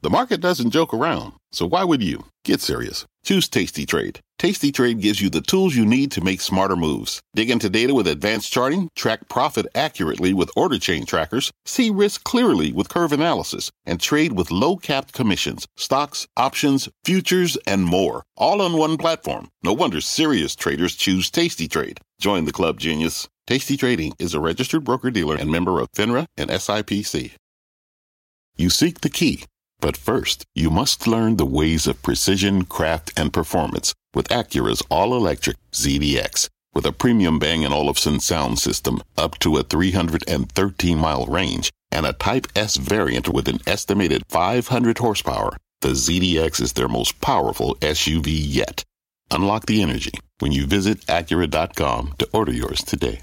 The market doesn't joke around, so why would you? Get serious. Choose Tasty Trade. Tasty Trade gives you the tools you need to make smarter moves. Dig into data with advanced charting, track profit accurately with order chain trackers, see risk clearly with curve analysis, and trade with low-capped commissions, stocks, options, futures, and more. All on one platform. No wonder serious traders choose Tasty Trade. Join the club, genius. Tasty Trading is a registered broker-dealer and member of FINRA and SIPC. You seek the key. But first, you must learn the ways of precision, craft, and performance with Acura's all-electric ZDX. With a premium Bang & Olufsen sound system up to a 313-mile range and a Type S variant with an estimated 500 horsepower, the ZDX is their most powerful SUV yet. Unlock the energy when you visit Acura.com to order yours today.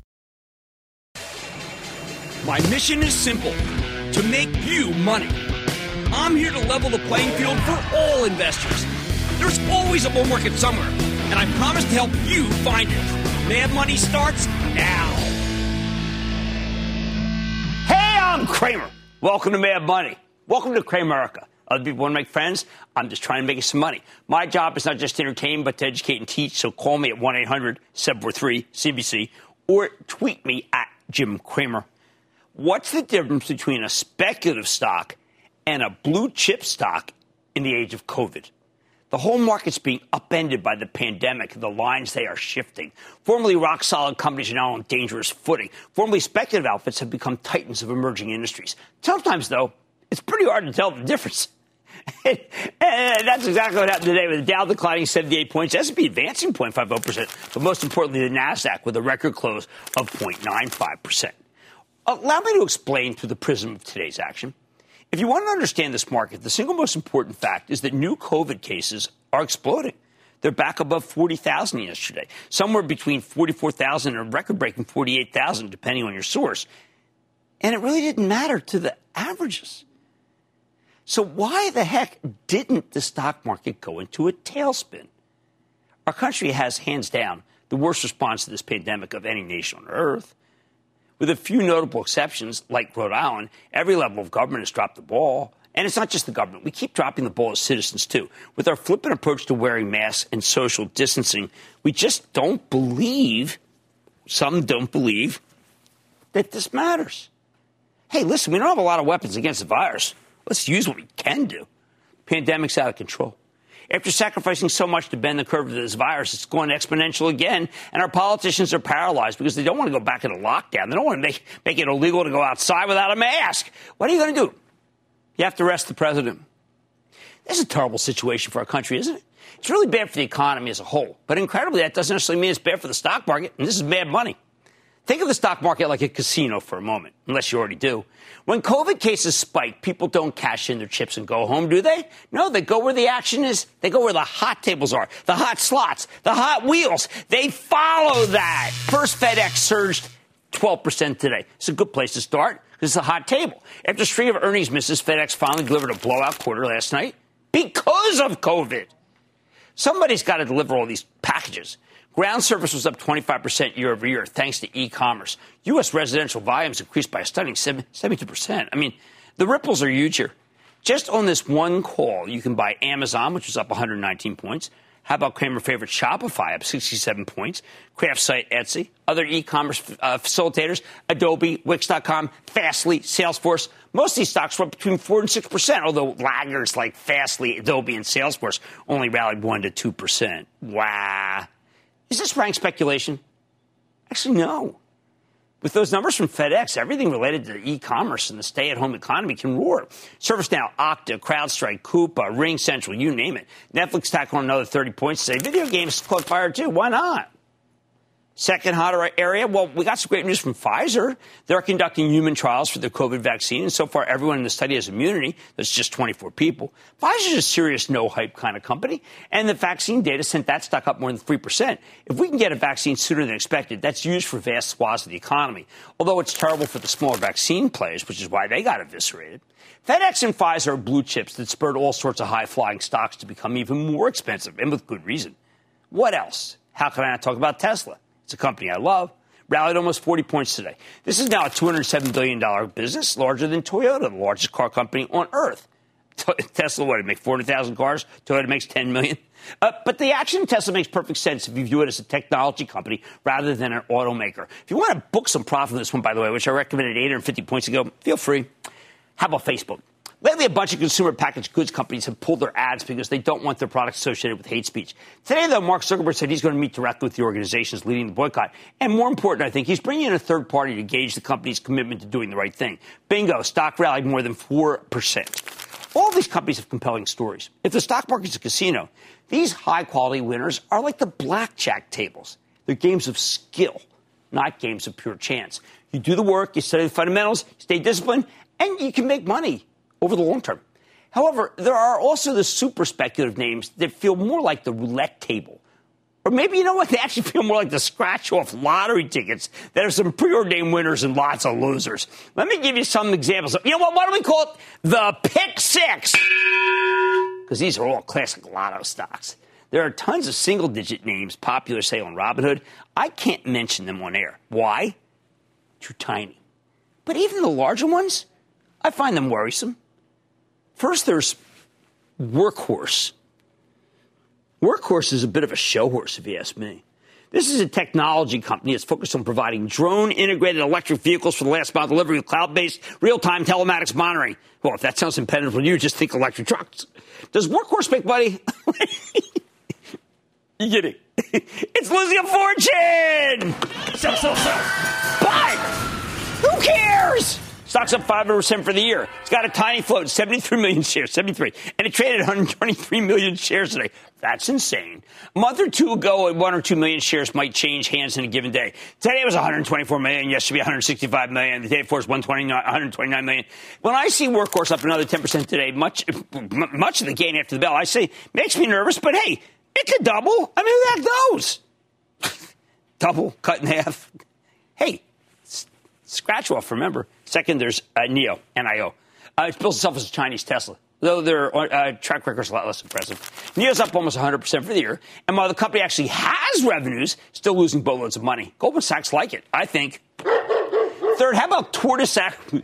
My mission is simple, to make you money. I'm here to level the playing field for all investors. There's always a bull market somewhere, and I promise to help you find it. Mad Money starts now. Hey, I'm Kramer. Welcome to Mad Money. Welcome to Kramerica. Other people want to make friends. I'm just trying to make you some money. My job is not just to entertain, but to educate and teach. So call me at 1-800-743-CBC or tweet me at Jim Cramer. What's the difference between a speculative stock and a blue chip stock in the age of COVID? The whole market's being upended by the pandemic. The lines, they are shifting. Formerly rock-solid companies are now on dangerous footing. Formerly speculative outfits have become titans of emerging industries. Sometimes, though, it's pretty hard to tell the difference. And that's exactly what happened today, with the Dow declining 78 points, S&P advancing 0.50%, but most importantly, the Nasdaq with a record close of 0.95%. Allow me to explain through the prism of today's action. If you want to understand this market, the single most important fact is that new COVID cases are exploding. They're back above 40,000 yesterday, somewhere between 44,000 and a record-breaking 48,000, depending on your source. And it really didn't matter to the averages. So why the heck didn't the stock market go into a tailspin? Our country has, hands down, the worst response to this pandemic of any nation on earth. With a few notable exceptions, like Rhode Island, every level of government has dropped the ball. And it's not just the government. We keep dropping the ball as citizens, too. With our flippant approach to wearing masks and social distancing, we just don't believe, some don't believe, that this matters. Hey, listen, we don't have a lot of weapons against the virus. Let's use what we can do. Pandemic's out of control. After sacrificing so much to bend the curve of this virus, it's going exponential again, and our politicians are paralyzed because they don't want to go back into lockdown. They don't want to make it illegal to go outside without a mask. What are you going to do? You have to arrest the president. This is a terrible situation for our country, isn't it? It's really bad for the economy as a whole, but incredibly, that doesn't necessarily mean it's bad for the stock market, and this is bad money. Think of the stock market like a casino for a moment, unless you already do. When COVID cases spike, people don't cash in their chips and go home, do they? No, they go where the action is. They go where the hot tables are, the hot slots, the hot wheels. They follow that. First, FedEx surged 12% today. It's a good place to start because it's a hot table. After a string of earnings misses, FedEx finally delivered a blowout quarter last night because of COVID. Somebody's got to deliver all these packages. Ground service was up 25% year over year, thanks to e-commerce. U.S. residential volumes increased by a stunning 72%. I mean, the ripples are huge here. Just on this one call, you can buy Amazon, which was up 119 points. How about Kramer favorite Shopify, up 67 points? Craft site Etsy, other e-commerce facilitators, Adobe, Wix.com, Fastly, Salesforce. Most of these stocks were up between 4 and 6%, although laggards like Fastly, Adobe, and Salesforce only rallied 1 to 2%. Wow. Is this rank speculation? Actually, no. With those numbers from FedEx, everything related to e-commerce and the stay-at-home economy can roar. ServiceNow, Okta, CrowdStrike, Coupa, RingCentral, you name it. Netflix tacked on another 30 points today. Video games caught fire, too. Why not? Second hotter area, well, we got some great news from Pfizer. They're conducting human trials for their COVID vaccine, and so far everyone in the study has immunity. That's just 24 people. Pfizer's a serious no-hype kind of company, and the vaccine data sent that stock up more than 3%. If we can get a vaccine sooner than expected, that's used for vast swaths of the economy, although it's terrible for the smaller vaccine players, which is why they got eviscerated. FedEx and Pfizer are blue chips that spurred all sorts of high-flying stocks to become even more expensive, and with good reason. What else? How can I not talk about Tesla? It's a company I love. Rallied almost 40 points today. This is now a $207 billion business, larger than Toyota, the largest car company on earth. Tesla, what, it makes 400,000 cars? Toyota makes 10 million. But the action in Tesla makes perfect sense if you view it as a technology company rather than an automaker. If you want to book some profit on this one, by the way, which I recommended 850 points ago, feel free. How about Facebook? Lately, a bunch of consumer packaged goods companies have pulled their ads because they don't want their products associated with hate speech. Today, though, Mark Zuckerberg said he's going to meet directly with the organizations leading the boycott. And more important, I think, he's bringing in a third party to gauge the company's commitment to doing the right thing. Bingo, stock rallied more than 4%. All of these companies have compelling stories. If the stock market's a casino, these high-quality winners are like the blackjack tables. They're games of skill, not games of pure chance. You do the work, you study the fundamentals, stay disciplined, and you can make money over the long term. However, there are also the super speculative names that feel more like the roulette table. Or maybe, you know what, they actually feel more like the scratch-off lottery tickets that have some preordained winners and lots of losers. Let me give you some examples. You know what, why don't we call it the Pick Six? Because these are all classic lotto stocks. There are tons of single-digit names popular, say, on Robinhood. I can't mention them on air. Why? Too tiny. But even the larger ones, I find them worrisome. First, there's Workhorse. Workhorse is a bit of a show horse, if you ask me. This is a technology company that's focused on providing drone-integrated electric vehicles for the last-mile delivery with cloud-based real-time telematics monitoring. Well, if that sounds impenetrable to you, just think electric trucks. Does Workhorse make money? You kidding? It's losing a fortune! So. But who cares? Stock's up 5% for the year. It's got a tiny float, 73 million shares, 73. And it traded 123 million shares today. That's insane. A month or two ago, 1 or 2 million shares might change hands in a given day. Today it was 124 million. Yesterday, 165 million. The day before was 129 million. When I see Workhorse up another 10% today, much of the gain after the bell, I say, makes me nervous, but hey, it could double. I mean, who the heck knows? Double, cut in half. Hey, scratch off, remember. Second, there's NIO, N-I-O. It bills itself as a Chinese Tesla, though their track record is a lot less impressive. NIO's up almost 100% for the year, and while the company actually has revenues, still losing boatloads of money. Goldman Sachs like it, I think. Third, how about Tortoise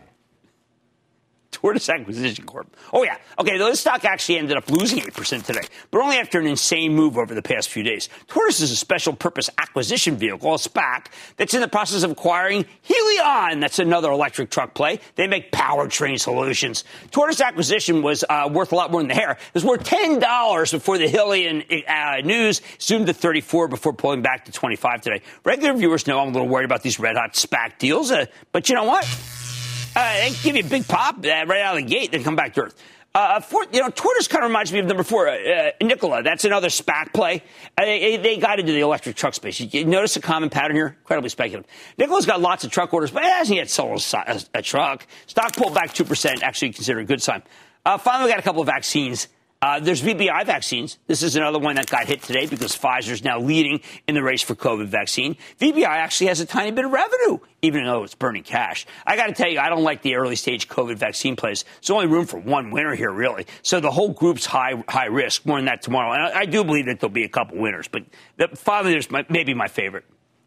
Acquisition Corp? Oh, yeah. Okay, this stock actually ended up losing 8% today, but only after an insane move over the past few days. Tortoise is a special purpose acquisition vehicle, a SPAC, that's in the process of acquiring Helion. That's another electric truck play. They make powertrain solutions. Tortoise Acquisition was worth a lot more than the hair. It was worth $10 before the Helion news zoomed to 34 before pulling back to 25 today. Regular viewers know I'm a little worried about these red-hot SPAC deals, but you know what? They give you a big pop right out of the gate, then come back to earth. Tortoise kind of reminds me of number 4, Nikola. That's another SPAC play. They got into the electric truck space. You notice a common pattern here? Incredibly speculative. Nikola's got lots of truck orders, but it hasn't yet sold a truck. Stock pulled back 2%, actually considered a good sign. Finally, we got a couple of vaccines. There's VBI vaccines. This is another one that got hit today because Pfizer's now leading in the race for COVID vaccine. VBI actually has a tiny bit of revenue, even though it's burning cash. I got to tell you, I don't like the early stage COVID vaccine plays. There's only room for one winner here, really. So the whole group's high risk. More than that tomorrow. And I do believe that there'll be a couple winners. But finally, there's maybe my favorite.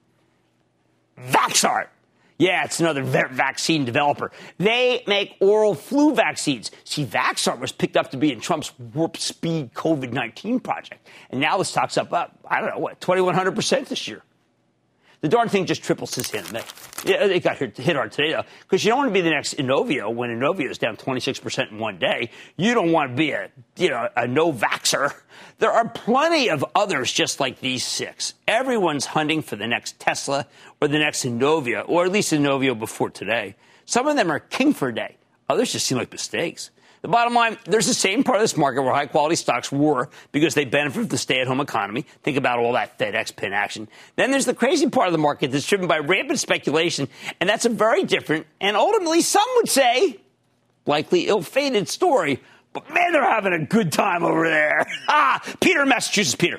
Vaxart. Yeah, it's another vaccine developer. They make oral flu vaccines. See, Vaxart was picked up to be in Trump's warp speed COVID-19 project. And now the stock's up, 2,100% this year. The darn thing just triples his hand. It got hit hard today, though, because you don't want to be the next Inovio when Inovio is down 26% in one day. You don't want to be a no-vaxxer. There are plenty of others just like these 6. Everyone's hunting for the next Tesla or the next Inovio, or at least Inovio before today. Some of them are king for a day. Others just seem like mistakes. The bottom line, there's the same part of this market where high-quality stocks were because they benefit from the stay-at-home economy. Think about all that FedEx pin action. Then there's the crazy part of the market that's driven by rampant speculation, and that's a very different and ultimately, some would say, likely ill-fated story. But, man, they're having a good time over there. Peter in Massachusetts. Peter.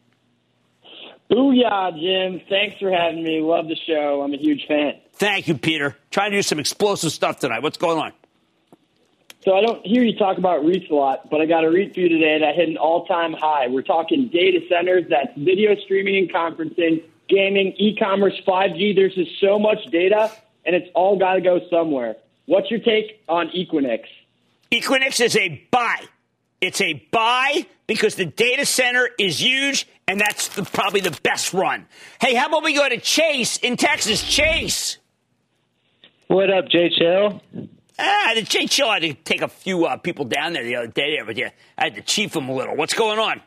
Booyah, Jim. Thanks for having me. Love the show. I'm a huge fan. Thank you, Peter. Trying to do some explosive stuff tonight. What's going on? So I don't hear you talk about REITs a lot, but I got a REIT for you today that hit an all-time high. We're talking data centers, that's video streaming and conferencing, gaming, e-commerce, 5G. There's just so much data, and it's all got to go somewhere. What's your take on Equinix? Equinix is a buy. It's a buy because the data center is huge, and that's probably the best run. Hey, how about we go to Chase in Texas? Chase. What up, Jay Chill? The Jay Chill, I had to take a few people down there the other day, but yeah, I had to chief them a little. What's going on?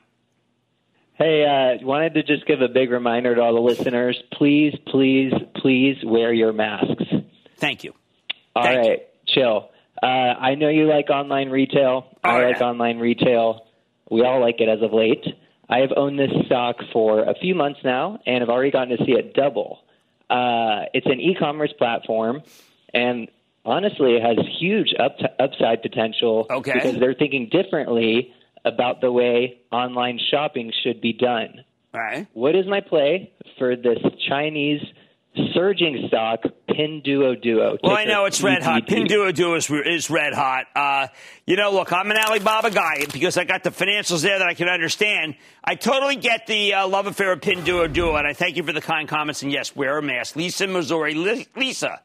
Hey, wanted to just give a big reminder to all the listeners. Please, please, please wear your masks. Thank you. All right, Chill. I know you like online retail. I like online retail. We all like it as of late. I have owned this stock for a few months now, and have already gotten to see it double. It's an e-commerce platform, and honestly, it has huge upside potential because they're thinking differently about the way online shopping should be done. All right. What is my play for this Chinese surging stock, Pinduoduo? Well, I know it's red hot. Pinduoduo is red hot. Look, I'm an Alibaba guy because I got the financials there that I can understand. I totally get the love affair of Pinduoduo, and I thank you for the kind comments. And yes, wear a mask. Lisa, Missouri. Lisa.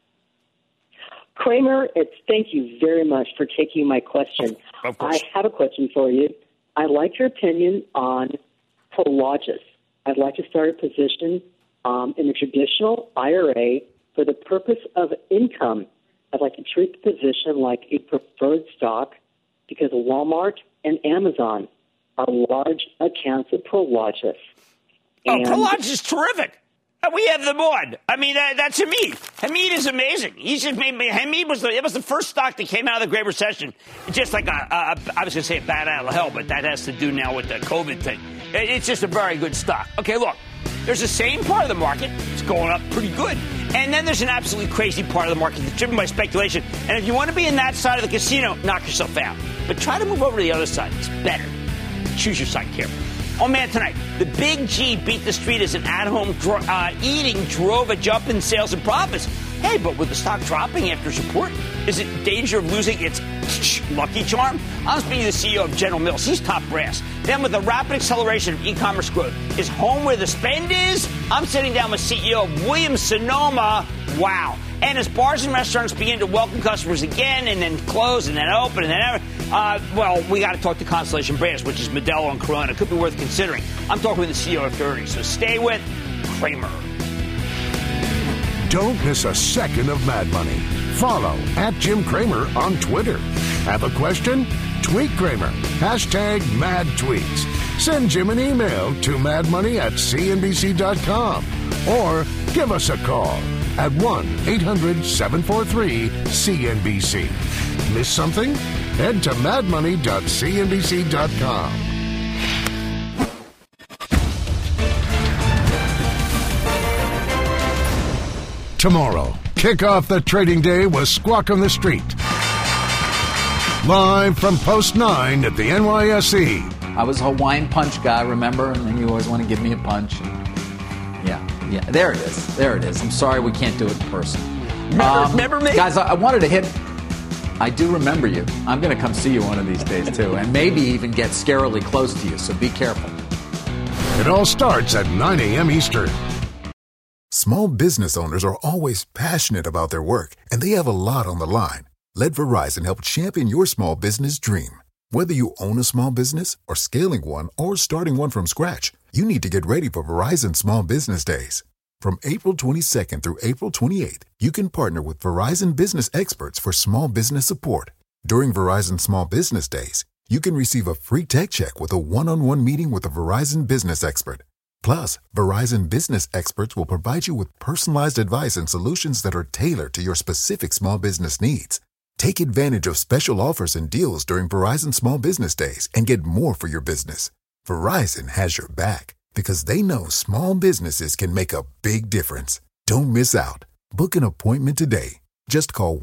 Cramer, thank you very much for taking my question. Of course. I have a question for you. I like your opinion on Prologis. I'd like to start a position in the traditional IRA for the purpose of income. I'd like to treat the position like a preferred stock because Walmart and Amazon are large accounts of Prologis. Prologis is terrific. We have them on. I mean, that's Hamid. Hamid is amazing. He's just made me. Hamid was the first stock that came out of the Great Recession. Just like I was going to say a bat out of hell, but that has to do now with the COVID thing. It's just a very good stock. Okay, look, there's the same part of the market. It's going up pretty good. And then there's an absolutely crazy part of the market that's driven by speculation. And if you want to be in that side of the casino, knock yourself out. But try to move over to the other side. It's better. Choose your side carefully. Oh, man, tonight, the Big G beat the street as an at-home eating drove a jump in sales and profits. Hey, but with the stock dropping after support, is it danger of losing its lucky charm? I'm speaking to the CEO of General Mills. He's top brass. Then with the rapid acceleration of e-commerce growth, is home where the spend is? I'm sitting down with CEO of Williams-Sonoma. Wow. And as bars and restaurants begin to welcome customers again and then close and then open and then we got to talk to Constellation Brands, which is Modelo and Corona. It could be worth considering. I'm talking with the CEO of 30, so stay with Cramer. Don't miss a second of Mad Money. Follow @Jim Cramer on Twitter. Have a question? Tweet Cramer. #MadTweets. Send Jim an email to madmoney@cnbc.com or give us a call at 1-800-743-CNBC. Miss something? Head to madmoney.cnbc.com. Tomorrow, kick off the trading day with Squawk on the Street. Live from Post 9 at the NYSE. I was a Hawaiian punch guy, remember? And then you always want to give me a punch. Yeah, there it is. I'm sorry we can't do it in person. Remember me? Guys, I wanted to hit... I do remember you. I'm going to come see you one of these days, too, and maybe even get scarily close to you, so be careful. It all starts at 9 a.m. Eastern. Small business owners are always passionate about their work, and they have a lot on the line. Let Verizon help champion your small business dream. Whether you own a small business or scaling one or starting one from scratch, you need to get ready for Verizon Small Business Days. From April 22nd through April 28th, you can partner with Verizon business experts for small business support. During Verizon Small Business Days, you can receive a free tech check with a one-on-one meeting with a Verizon business expert. Plus, Verizon business experts will provide you with personalized advice and solutions that are tailored to your specific small business needs. Take advantage of special offers and deals during Verizon Small Business Days and get more for your business. Verizon has your back because they know small businesses can make a big difference. Don't miss out. Book an appointment today. Just call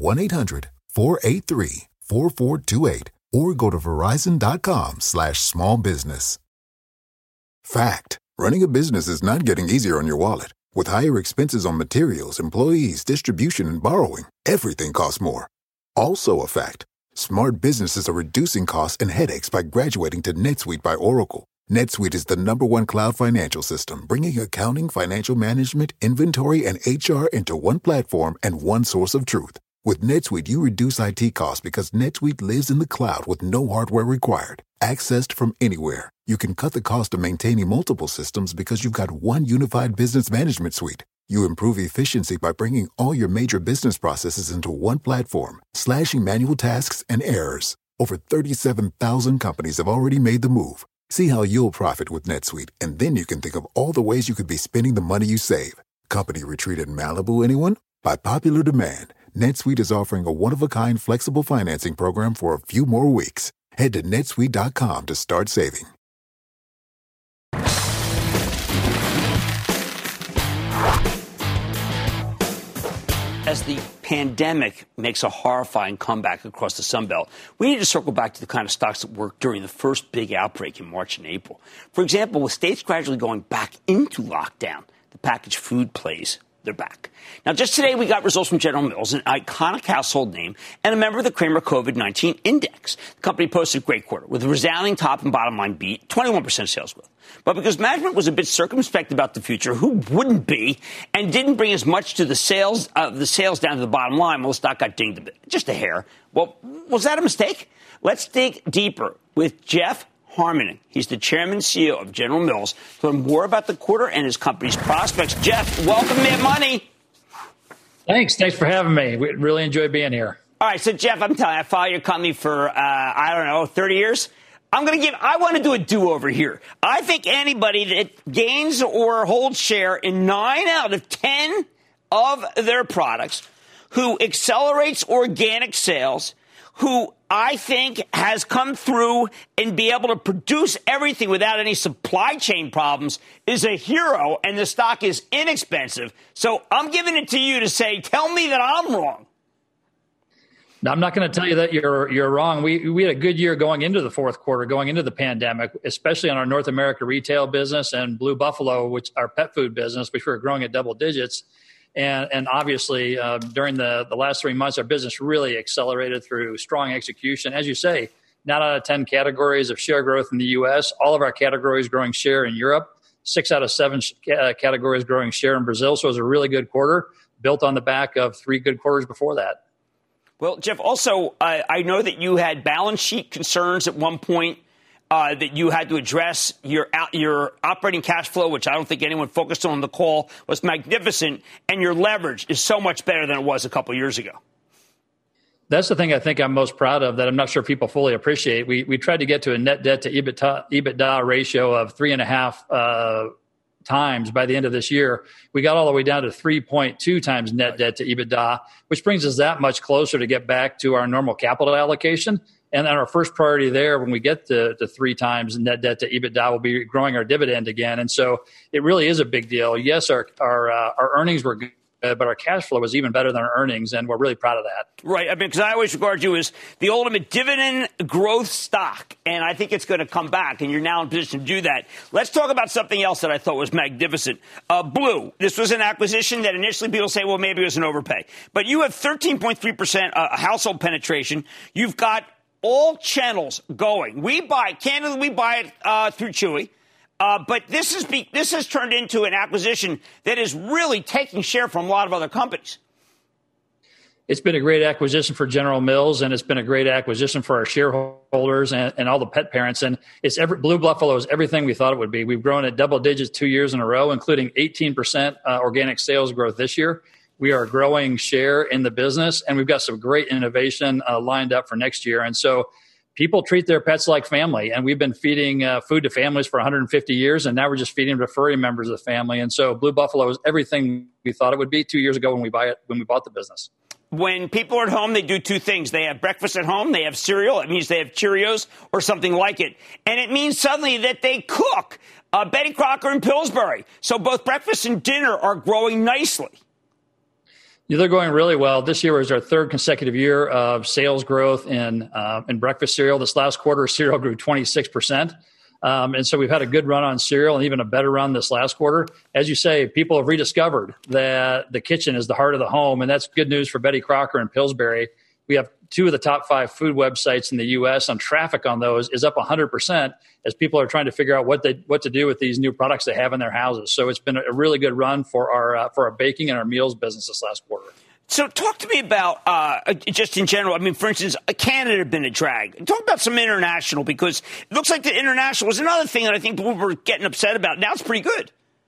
1-800-483-4428 or go to verizon.com/smallbusiness. Fact. Running a business is not getting easier on your wallet. With higher expenses on materials, employees, distribution, and borrowing, everything costs more. Also a fact. Smart businesses are reducing costs and headaches by graduating to NetSuite by Oracle. NetSuite is the #1 cloud financial system, bringing accounting, financial management, inventory, and HR into one platform and one source of truth. With NetSuite, you reduce IT costs because NetSuite lives in the cloud with no hardware required. Accessed from anywhere, you can cut the cost of maintaining multiple systems because you've got one unified business management suite. You improve efficiency by bringing all your major business processes into one platform, slashing manual tasks and errors. Over 37,000 companies have already made the move. See how you'll profit with NetSuite, and then you can think of all the ways you could be spending the money you save. Company retreat in Malibu, anyone? By popular demand, NetSuite is offering a one-of-a-kind flexible financing program for a few more weeks. Head to netsuite.com to start saving. As the pandemic makes a horrifying comeback across the Sun Belt, we need to circle back to the kind of stocks that worked during the first big outbreak in March and April. For example, with states gradually going back into lockdown, the packaged food plays, they're back. Now, just today, we got results from General Mills, an iconic household name and a member of the Cramer COVID-19 Index. The company posted a great quarter with a resounding top and bottom line beat, 21% sales growth. But because management was a bit circumspect about the future, who wouldn't be, and didn't bring as much to the sales down to the bottom line, well, the stock got dinged a bit, just a hair. Well, was that a mistake? Let's dig deeper with Jeff Harmening. He's the chairman and CEO of General Mills. To learn more about the quarter and his company's prospects. Jeff, welcome to Mad Money. Thanks for having me. We really enjoy being here. All right, so Jeff, I'm telling you, I follow your company for, 30 years. I want to do a do-over here. I think anybody that gains or holds share in 9 out of 10 of their products, who accelerates organic sales, who I think has come through and be able to produce everything without any supply chain problems, is a hero, and the stock is inexpensive. So I'm giving it to you to say, tell me that I'm wrong. Now, I'm not going to tell you that you're wrong. We had a good year going into the fourth quarter, going into the pandemic, especially on our North America retail business and Blue Buffalo, which our pet food business, which we were growing at double digits. And obviously, during the last 3 months, our business really accelerated through strong execution. As you say, 9 out of 10 categories of share growth in the U.S., all of our categories growing share in Europe, 6 out of 7 categories growing share in Brazil. So it was a really good quarter, built on the back of 3 good quarters before that. Well, Jeff, also, I know that you had balance sheet concerns at one point that you had to address. Your operating cash flow, which I don't think anyone focused on the call, was magnificent, and your leverage is so much better than it was a couple years ago. That's the thing I think I'm most proud of that I'm not sure people fully appreciate. We tried to get to a net debt to EBITDA ratio of 3.5 times by the end of this year. We got all the way down to 3.2 times net debt to EBITDA, which brings us that much closer to get back to our normal capital allocation. And then our first priority there, when we get to 3 times net debt to EBITDA, will be growing our dividend again. And so it really is a big deal. Yes, our earnings were good, but our cash flow was even better than our earnings, and we're really proud of that. Right. I mean, because I always regard you as the ultimate dividend growth stock, and I think it's going to come back, and you're now in position to do that. Let's talk about something else that I thought was magnificent. Blue. This was an acquisition that initially people say, well, maybe it was an overpay. But you have 13.3% household penetration. You've got all channels going. We buy it through Chewy. But this has turned into an acquisition that is really taking share from a lot of other companies. It's been a great acquisition for General Mills, and it's been a great acquisition for our shareholders and all the pet parents. And Blue Buffalo is everything we thought it would be. We've grown at double digits 2 years in a row, including 18% organic sales growth this year. We are growing share in the business, and we've got some great innovation lined up for next year. And so people treat their pets like family, and we've been feeding food to families for 150 years, and now we're just feeding them to furry members of the family. And so Blue Buffalo is everything we thought it would be 2 years ago when we bought the business. When people are at home, they do 2 things. They have breakfast at home. They have cereal. It means they have Cheerios or something like it. And it means suddenly that they cook Betty Crocker and Pillsbury. So both breakfast and dinner are growing nicely. Yeah, they're going really well. This year was our 3rd consecutive year of sales growth in breakfast cereal. This last quarter, cereal grew 26%. And so we've had a good run on cereal and even a better run this last quarter. As you say, people have rediscovered that the kitchen is the heart of the home, and that's good news for Betty Crocker and Pillsbury. We have 2 of the top 5 food websites in the U.S., and traffic on those is up 100% as people are trying to figure out what to do with these new products they have in their houses. So it's been a really good run for our baking and our meals business this last quarter. So talk to me about just in general. I mean, for instance, Canada had been a drag. Talk about some international, because it looks like the international was another thing that I think people were getting upset about. Now it's pretty good.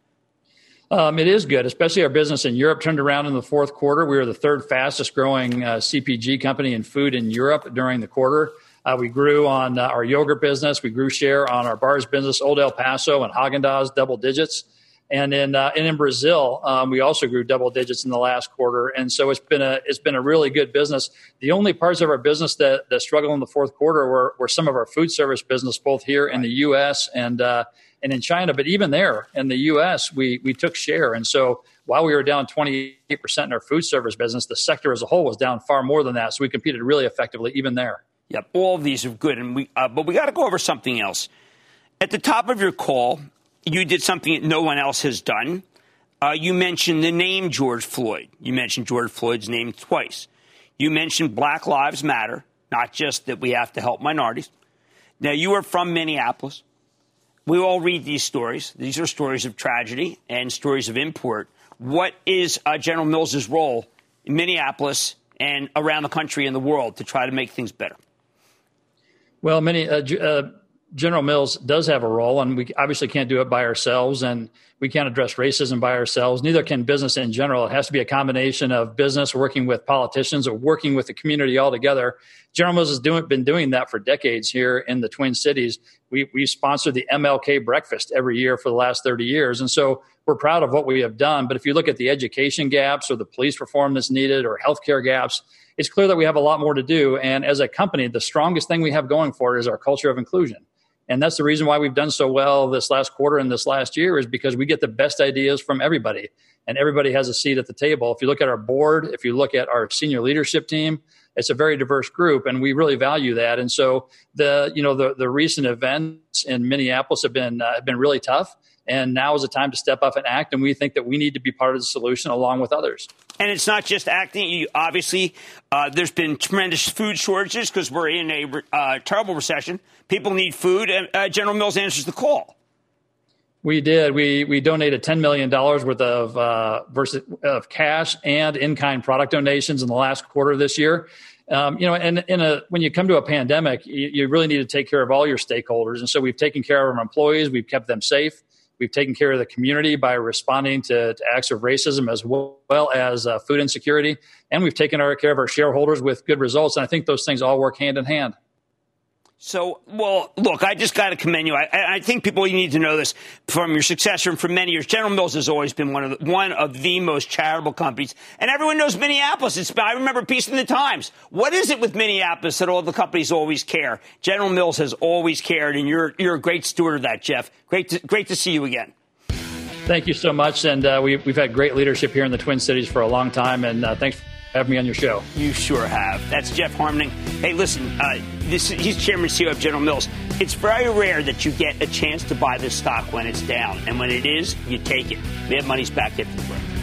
It is good, especially our business in Europe turned around in the fourth quarter. We were the third fastest growing CPG company in food in Europe during the quarter. We grew on our yogurt business. We grew share on our bars business, Old El Paso and Häagen-Dazs, double digits. And in Brazil, we also grew double digits in the last quarter. And so it's been a really good business. The only parts of our business that struggled in the fourth quarter were some of our food service business, both here in the U.S. and in China. But even there in the U.S., we took share. And so while we were down 28% in our food service business, the sector as a whole was down far more than that. So we competed really effectively even there. Yep, all of these are good. And but we got to go over something else. At the top of your call, you did something that no one else has done. You mentioned the name George Floyd. You mentioned George Floyd's name twice. You mentioned Black Lives Matter, not just that we have to help minorities. Now, you are from Minneapolis. We all read these stories. These are stories of tragedy and stories of import. What is General Mills' role in Minneapolis and around the country and the world to try to make things better? Well, General Mills does have a role, and we obviously can't do it by ourselves, and we can't address racism by ourselves. Neither can business in general. It has to be a combination of business working with politicians or working with the community altogether. General Mills has been doing that for decades here in the Twin Cities. We sponsor the MLK breakfast every year for the last 30 years, and so we're proud of what we have done. But if you look at the education gaps or the police reform that's needed or healthcare gaps, it's clear that we have a lot more to do. And as a company, the strongest thing we have going for it is our culture of inclusion. And that's the reason why we've done so well this last quarter and this last year, is because we get the best ideas from everybody, and everybody has a seat at the table. If you look at our board, if you look at our senior leadership team, it's a very diverse group, and we really value that. And so the recent events in Minneapolis have been really tough. And now is the time to step up and act. And we think that we need to be part of the solution along with others. And it's not just acting. Obviously, there's been tremendous food shortages because we're in a terrible recession. People need food, and General Mills answers the call. We did. We donated $10 million worth of cash and in-kind product donations in the last quarter of this year. And when you come to a pandemic, you really need to take care of all your stakeholders. And so we've taken care of our employees. We've kept them safe. We've taken care of the community by responding to acts of racism as well as food insecurity. And we've taken care of our shareholders with good results. And I think those things all work hand in hand. So, well, look, I just got to commend you. I think people need to know this from your successor and for many years. General Mills has always been one of the most charitable companies. And everyone knows Minneapolis. I remember a piece in the Times. What is it with Minneapolis that all the companies always care? General Mills has always cared, and you're a great steward of that, Jeff. Great to see you again. Thank you so much. And we've had great leadership here in the Twin Cities for a long time. And thanks for having me on your show. You sure have. That's Jeff Harmening. Hey, listen, he's chairman and CEO of General Mills. It's very rare that you get a chance to buy this stock when it's down. And when it is, you take it. We have Money's back at the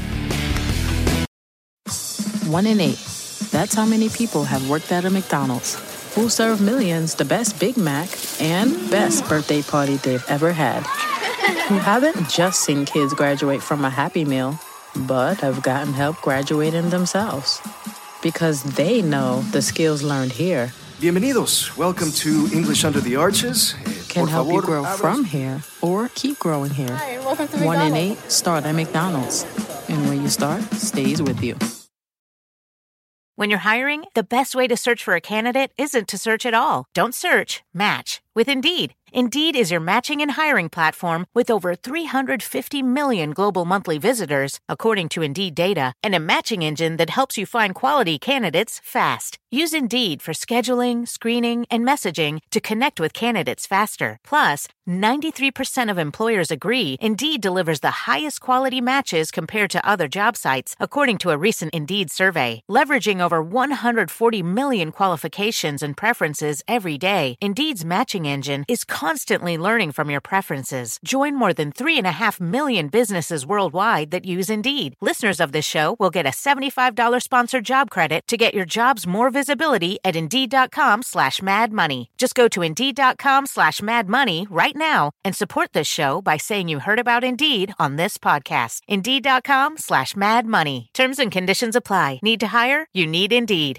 break. 1 in 8. That's how many people have worked at a McDonald's. Who serve millions the best Big Mac and best birthday party they've ever had. Who haven't just seen kids graduate from a Happy Meal, but have gotten help graduating themselves. Because they know the skills learned here Bienvenidos. Welcome to English Under the Arches. Can help you grow from here or keep growing here. Hi, and welcome to 1 in McDonald's. 8 start at McDonald's. And when you start, stays with you. When you're hiring, the best way to search for a candidate isn't to search at all. Don't search, match with Indeed. Indeed is your matching and hiring platform with over 350 million global monthly visitors, according to Indeed data, and a matching engine that helps you find quality candidates fast. Use Indeed for scheduling, screening, and messaging to connect with candidates faster. Plus, 93% of employers agree Indeed delivers the highest quality matches compared to other job sites, according to a recent Indeed survey. Leveraging over 140 million qualifications and preferences every day, Indeed's matching booking engine is constantly learning from your preferences. Join more than 3.5 million businesses worldwide that use Indeed. Listeners of this show will get a $75 sponsored job credit to get your jobs more visibility at Indeed.com/MadMoney. Just go to Indeed.com/MadMoney right now and support this show by saying you heard about Indeed on this podcast. Indeed.com/MadMoney. Terms and conditions apply. Need to hire? You need Indeed.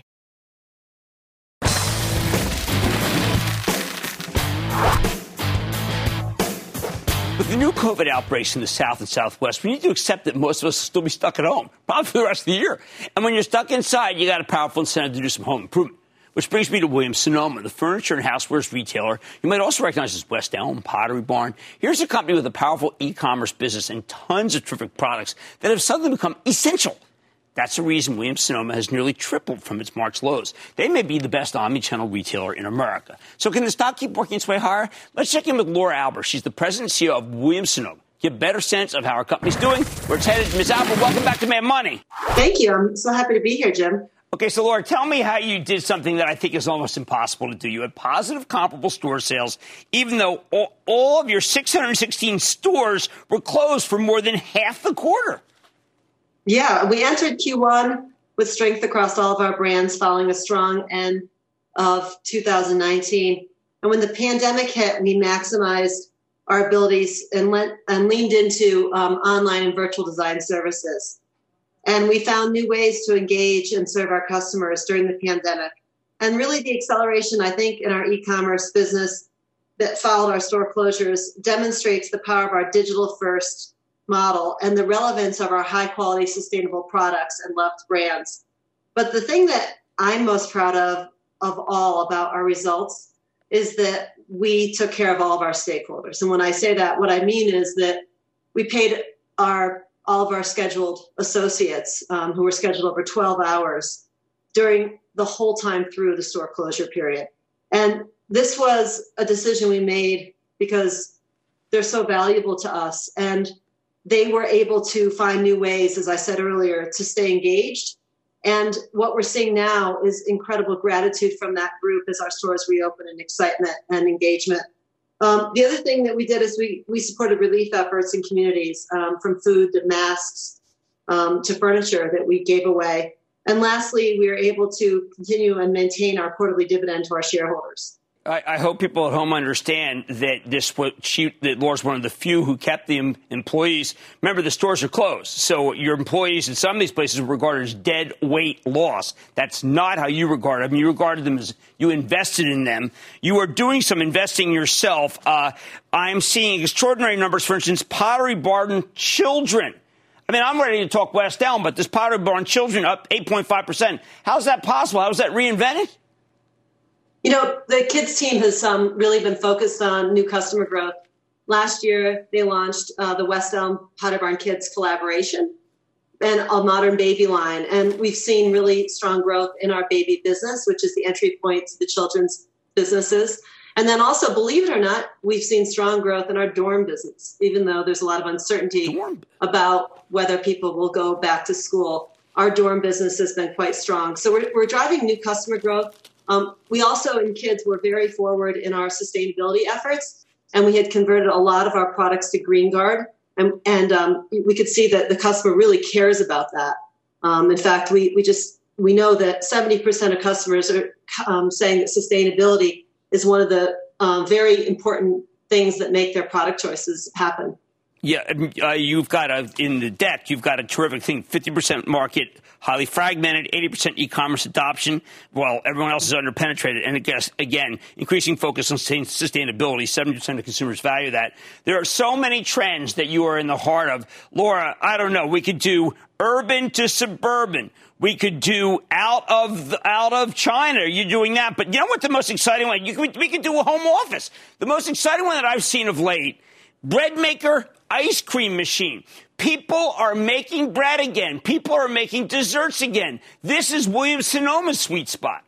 With the new COVID outbreaks in the South and Southwest, we need to accept that most of us will still be stuck at home, probably for the rest of the year. And when you're stuck inside, you got a powerful incentive to do some home improvement. Which brings me to Williams-Sonoma, the furniture and housewares retailer you might also recognize as West Elm, Pottery Barn. Here's a company with a powerful e-commerce business and tons of terrific products that have suddenly become essential. That's the reason Williams-Sonoma has nearly tripled from its March lows. They may be the best omnichannel retailer in America. So can the stock keep working its way higher? Let's check in with Laura Albert. She's the president and CEO of Williams-Sonoma. Get a better sense of how our company's doing. Where it's headed. Ms. Albert, welcome back to Mad Money. Thank you. I'm so happy to be here, Jim. Okay, so Laura, tell me how you did something that I think is almost impossible to do. You had positive comparable store sales, even though all of your 616 stores were closed for more than half the quarter. Yeah, we entered Q1 with strength across all of our brands following a strong end of 2019. And when the pandemic hit, we maximized our abilities and leaned into online and virtual design services. And we found new ways to engage and serve our customers during the pandemic. And really the acceleration, I think, in our e-commerce business that followed our store closures demonstrates the power of our digital-first model and the relevance of our high-quality, sustainable products and loved brands. But the thing that I'm most proud of all about our results is that we took care of all of our stakeholders. And when I say that, what I mean is that we paid all of our scheduled associates who were scheduled over 12 hours during the whole time through the store closure period. And this was a decision we made because they're so valuable to us. And they were able to find new ways, as I said earlier, to stay engaged. And what we're seeing now is incredible gratitude from that group as our stores reopen, and excitement and engagement. The other thing that we did is we supported relief efforts in communities, from food to masks to furniture that we gave away. And lastly, we were able to continue and maintain our quarterly dividend to our shareholders. I hope people at home understand that that Laura's one of the few who kept the employees. Remember, the stores are closed, so your employees in some of these places are regarded as dead weight loss. That's not how you regard them. You regarded them as you invested in them. You are doing some investing yourself. I'm seeing extraordinary numbers. For instance, Pottery Barn children. I mean, I'm ready to talk West Elm, but this Pottery Barn children up 8.5%. How's that possible? How was that reinvented? You know, the kids team has really been focused on new customer growth. Last year, they launched the West Elm Pottery Barn Kids collaboration and a modern baby line. And we've seen really strong growth in our baby business, which is the entry point to the children's businesses. And then also, believe it or not, we've seen strong growth in our dorm business, even though there's a lot of uncertainty about whether people will go back to school. Our dorm business has been quite strong. So we're driving new customer growth. We also, in kids, were very forward in our sustainability efforts, and we had converted a lot of our products to GreenGuard, and we could see that the customer really cares about that. In fact, we know that 70% of customers are saying that sustainability is one of the very important things that make their product choices happen. Yeah, you've got in the deck, you've got a terrific thing, 50% market, highly fragmented, 80% e-commerce adoption, while everyone else is underpenetrated. And again, increasing focus on sustainability, 70% of consumers value that. There are so many trends that you are in the heart of. Laura, I don't know, we could do urban to suburban. We could do out of China. You're doing that. But you know what the most exciting one? We could do a home office. The most exciting one that I've seen of late, bread maker, ice cream machine. People are making bread again. People are making desserts again. This is Williams-Sonoma's sweet spot.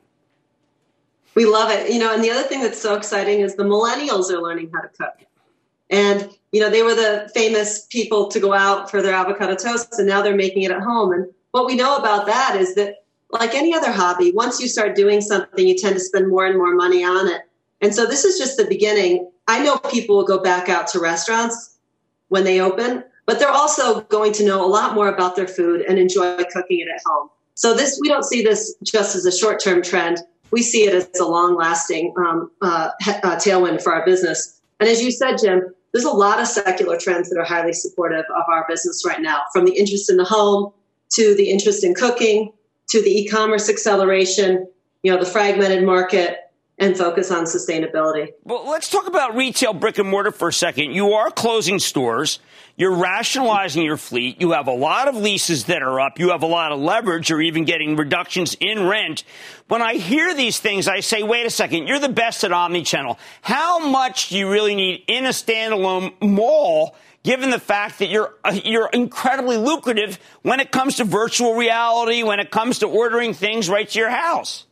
We love it. You know, and the other thing that's so exciting is the millennials are learning how to cook. And, you know, they were the famous people to go out for their avocado toast, and now they're making it at home. And what we know about that is that, like any other hobby, once you start doing something, you tend to spend more and more money on it. And so this is just the beginning. I know people will go back out to restaurants when they open, but they're also going to know a lot more about their food and enjoy cooking it at home. So we don't see this just as a short-term trend. We see it as a long-lasting tailwind for our business. And as you said, Jim, there's a lot of secular trends that are highly supportive of our business right now, from the interest in the home to the interest in cooking to the e-commerce acceleration, the fragmented market, and focus on sustainability. Well, let's talk about retail brick and mortar for a second. You are closing stores. You're rationalizing your fleet. You have a lot of leases that are up. You have a lot of leverage. You're even getting reductions in rent. When I hear these things, I say, wait a second, you're the best at omnichannel. How much do you really need in a standalone mall, given the fact that you're incredibly lucrative when it comes to virtual reality, when it comes to ordering things right to your house?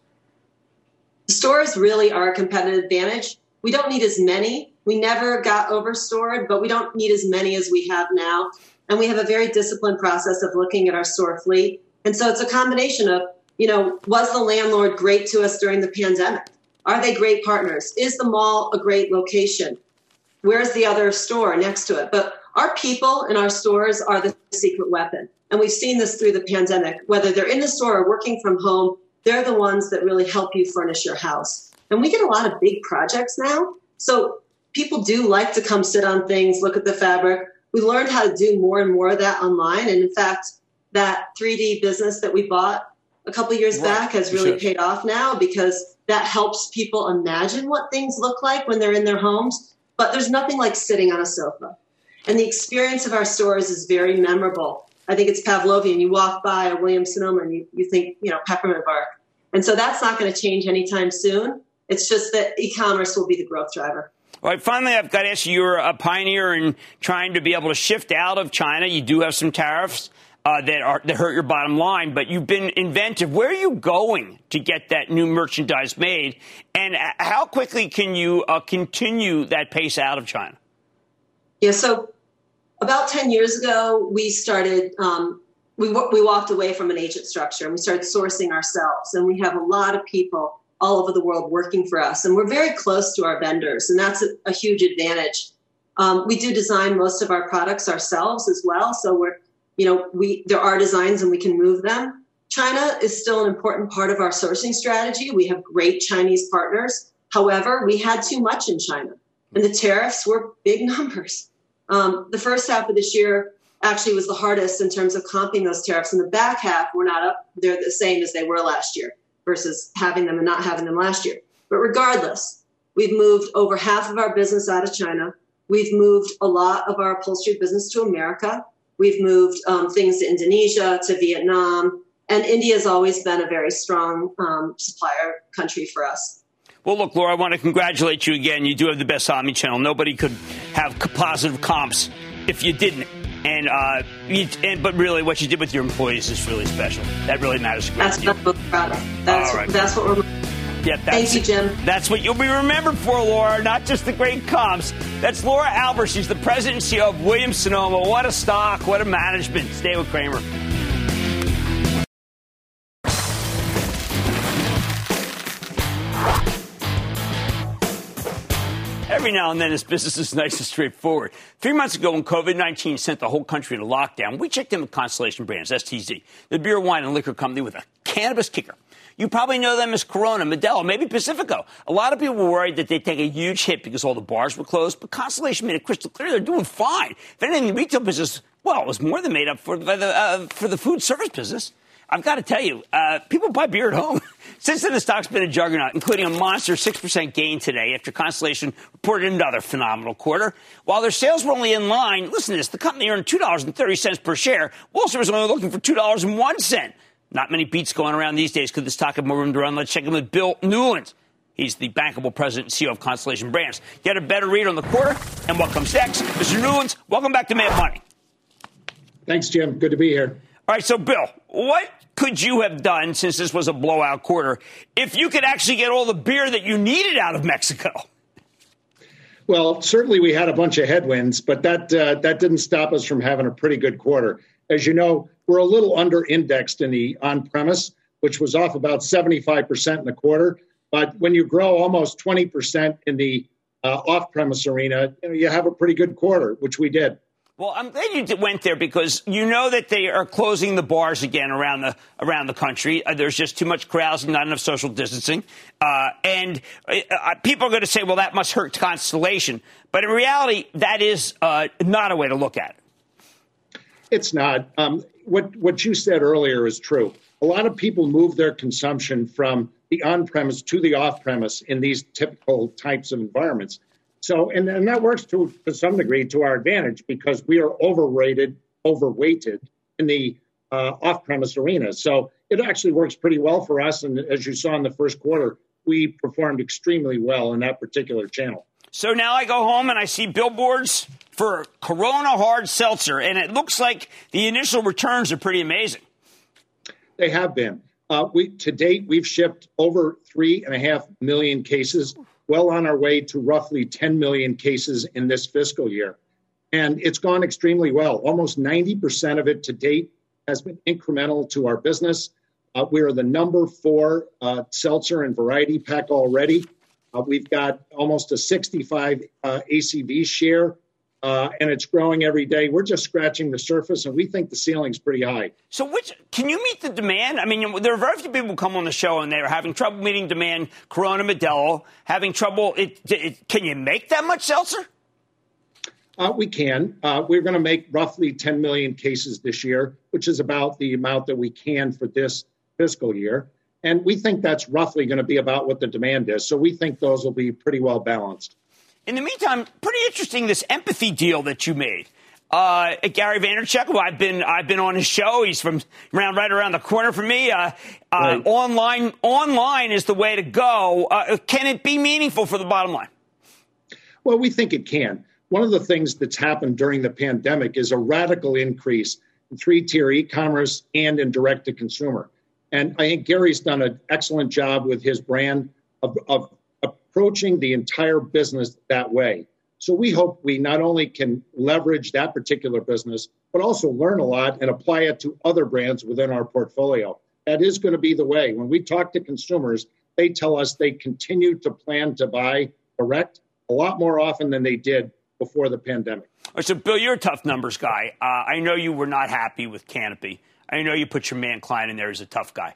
Stores really are a competitive advantage. We don't need as many. We never got overstored, but we don't need as many as we have now. And we have a very disciplined process of looking at our store fleet. And so it's a combination of, was the landlord great to us during the pandemic? Are they great partners? Is the mall a great location? Where's the other store next to it? But our people in our stores are the secret weapon. And we've seen this through the pandemic. Whether they're in the store or working from home, they're the ones that really help you furnish your house. And we get a lot of big projects now. So people do like to come sit on things, look at the fabric. We learned how to do more and more of that online. And in fact, that 3D business that we bought a couple of years back has really paid off now, because that helps people imagine what things look like when they're in their homes. But there's nothing like sitting on a sofa. And the experience of our stores is very memorable. I think it's Pavlovian. You walk by a Williams-Sonoma and you think, peppermint bark. And so that's not going to change anytime soon. It's just that e-commerce will be the growth driver. All right, finally, I've got to ask you, you're a pioneer in trying to be able to shift out of China. You do have some tariffs that hurt your bottom line, but you've been inventive. Where are you going to get that new merchandise made? And how quickly can you continue that pace out of China? Yeah, so about 10 years ago, we started, we walked away from an agent structure and we started sourcing ourselves. And we have a lot of people all over the world working for us. And we're very close to our vendors, and that's a huge advantage. We do design most of our products ourselves as well. So there are designs and we can move them. China is still an important part of our sourcing strategy. We have great Chinese partners. However, we had too much in China, and the tariffs were big numbers. The first half of this year actually was the hardest in terms of comping those tariffs. In the back half, we're not up. They're the same as they were last year versus having them and not having them last year. But regardless, we've moved over half of our business out of China. We've moved a lot of our upholstery business to America. We've moved things to Indonesia, to Vietnam. And India has always been a very strong supplier country for us. Well, look, Laura, I want to congratulate you again. You do have the best omnichannel. Nobody could have positive comps if you didn't. But really, what you did with your employees is really special. That really matters. That's what we're proud of. That's what we're. Yeah, thank you, Jim. That's what you'll be remembered for, Laura, not just the great comps. That's Laura Albert. She's the president and CEO of Williams-Sonoma. What a stock. What a management. Stay with Cramer. Every now and then, this business is nice and straightforward. 3 months ago, when COVID-19 sent the whole country into lockdown, we checked in with Constellation Brands, STZ, the beer, wine, and liquor company with a cannabis kicker. You probably know them as Corona, Modelo, maybe Pacifico. A lot of people were worried that they'd take a huge hit because all the bars were closed, but Constellation made it crystal clear they're doing fine. If anything, the retail business, well, it was more than made up for the food service business. I've got to tell you, people buy beer at home. Since then, the stock's been a juggernaut, including a monster 6% gain today after Constellation reported another phenomenal quarter. While their sales were only in line, listen to this, the company earned $2.30 per share. Wall Street was only looking for $2.01. Not many beats going around these days. Could the stock have more room to run? Let's check in with Bill Newlands. He's the bankable president and CEO of Constellation Brands. Get a better read on the quarter and what comes next. Mr. Newlands, welcome back to Mad Money. Thanks, Jim. Good to be here. All right, so, Bill, what could you have done, since this was a blowout quarter, if you could actually get all the beer that you needed out of Mexico? Well, certainly we had a bunch of headwinds, but that didn't stop us from having a pretty good quarter. As you know, we're a little under-indexed in the on-premise, which was off about 75% in the quarter. But when you grow almost 20% in the off-premise arena, you have a pretty good quarter, which we did. Well, I'm glad you went there because you know that they are closing the bars again around the country. There's just too much crowds and not enough social distancing. And people are going to say, well, that must hurt Constellation. But in reality, that is not a way to look at it. It's not. What you said earlier is true. A lot of people move their consumption from the on-premise to the off-premise in these typical types of environments. So, and that works to some degree to our advantage because we are overweighted in the off-premise arena. So it actually works pretty well for us. And as you saw in the first quarter, we performed extremely well in that particular channel. So now I go home and I see billboards for Corona Hard Seltzer, and it looks like the initial returns are pretty amazing. They have been. To date, we've shipped over 3.5 million cases, well on our way to roughly 10 million cases in this fiscal year. And it's gone extremely well. Almost 90% of it to date has been incremental to our business. We are the number 4 seltzer and variety pack already. We've got almost a 65 ACV share, and it's growing every day. We're just scratching the surface, and we think the ceiling's pretty high. So can you meet the demand? I mean, there are very few people who come on the show, and they're having trouble meeting demand. Corona Modelo, having trouble. Can you make that much seltzer? We can. We're going to make roughly 10 million cases this year, which is about the amount that we can for this fiscal year. And we think that's roughly going to be about what the demand is. So we think those will be pretty well balanced. In the meantime, pretty interesting, this empathy deal that you made. Gary Vaynerchuk, who I've been on his show. He's from right around the corner from me. Right. Online is the way to go. Can it be meaningful for the bottom line? Well, we think it can. One of the things that's happened during the pandemic is a radical increase in 3-tier e-commerce and in direct-to-consumer. And I think Gary's done an excellent job with his brand of approaching the entire business that way. So we hope we not only can leverage that particular business, but also learn a lot and apply it to other brands within our portfolio. That is going to be the way. When we talk to consumers, they tell us they continue to plan to buy direct a lot more often than they did before the pandemic. So, Bill, you're a tough numbers guy. I know you were not happy with Canopy. I know you put your man Klein in there as a tough guy.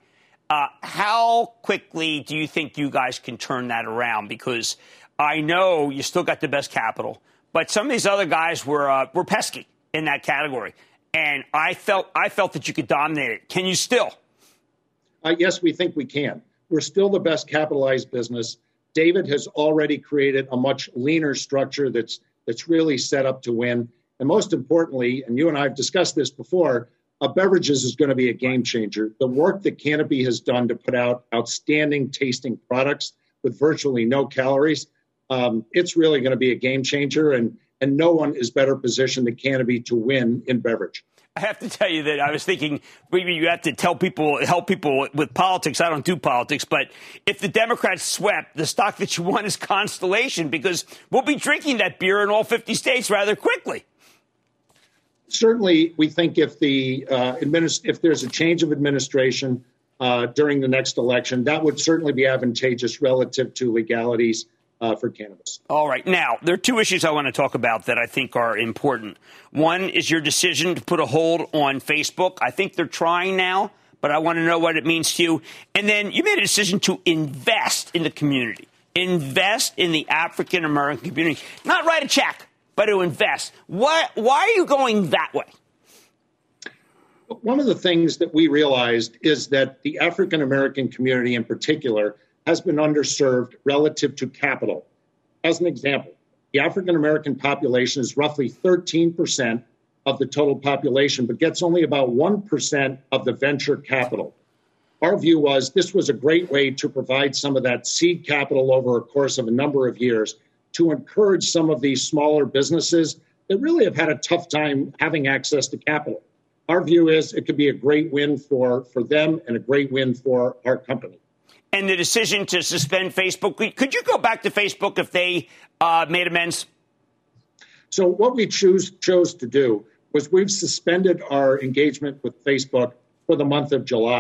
How quickly do you think you guys can turn that around? Because I know you still got the best capital, but some of these other guys were pesky in that category, and I felt that you could dominate it. Can you still? Yes, we think we can. We're still the best capitalized business. David has already created a much leaner structure that's really set up to win. And most importantly, and you and I have discussed this before, beverages is going to be a game changer. The work that Canopy has done to put out outstanding tasting products with virtually no calories, it's really going to be a game changer. And no one is better positioned than Canopy to win in beverage. I have to tell you that I was thinking maybe you have to help people with politics. I don't do politics, but if the Democrats swept, the stock that you want is Constellation, because we'll be drinking that beer in all 50 states rather quickly. Certainly, we think if there's a change of administration during the next election, that would certainly be advantageous relative to legalities for cannabis. All right. Now, there are two issues I want to talk about that I think are important. One is your decision to put a hold on Facebook. I think they're trying now, but I want to know what it means to you. And then you made a decision to invest in the community, invest in the African-American community, not write a check, but to invest. Why are you going that way? One of the things that we realized is that the African-American community in particular has been underserved relative to capital. As an example, the African-American population is roughly 13% of the total population, but gets only about 1% of the venture capital. Our view was this was a great way to provide some of that seed capital over a course of a number of years to encourage some of these smaller businesses that really have had a tough time having access to capital. Our view is it could be a great win for them and a great win for our company. And the decision to suspend Facebook, could you go back to Facebook if they made amends? So what we chose to do was we've suspended our engagement with Facebook for the month of July.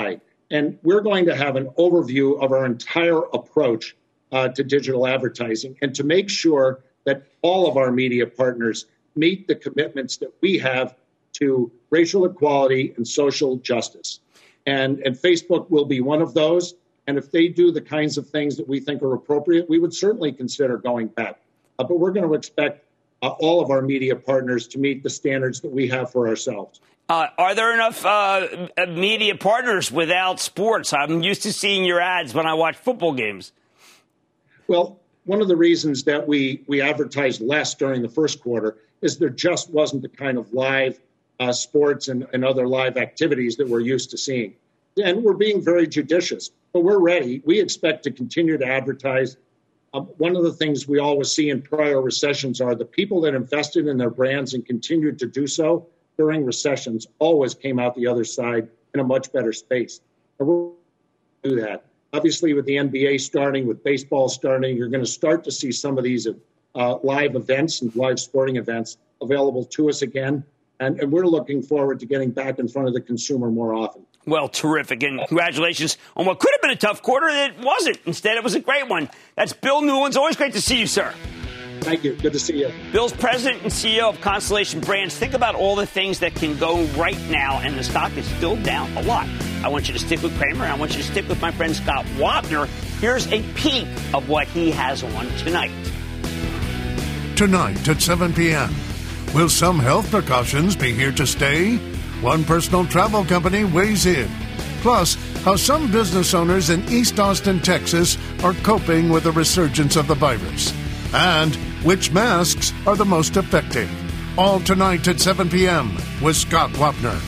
And we're going to have an overview of our entire approach to digital advertising and to make sure that all of our media partners meet the commitments that we have to racial equality and social justice. And Facebook will be one of those. And if they do the kinds of things that we think are appropriate, we would certainly consider going back. But we're going to expect all of our media partners to meet the standards that we have for ourselves. Are there enough media partners without sports? I'm used to seeing your ads when I watch football games. Well, one of the reasons that we advertised less during the first quarter is there just wasn't the kind of live sports and other live activities that we're used to seeing. And we're being very judicious, but we're ready. We expect to continue to advertise. One of the things we always see in prior recessions are the people that invested in their brands and continued to do so during recessions always came out the other side in a much better space. And we're going to do that. Obviously, with the NBA starting, with baseball starting, you're going to start to see some of these live events and live sporting events available to us again. And we're looking forward to getting back in front of the consumer more often. Well, terrific. And congratulations on what could have been a tough quarter that wasn't. Instead, it was a great one. That's Bill Newlands. Always great to see you, sir. Thank you. Good to see you. Bill's president and CEO of Constellation Brands. Think about all the things that can go right now, and the stock is still down a lot. I want you to stick with Cramer. I want you to stick with my friend Scott Wapner. Here's a peek of what he has on tonight. Tonight at 7 p.m., will some health precautions be here to stay? One personal travel company weighs in. Plus, how some business owners in East Austin, Texas, are coping with the resurgence of the virus. And which masks are the most effective? All tonight at 7 p.m. with Scott Wapner.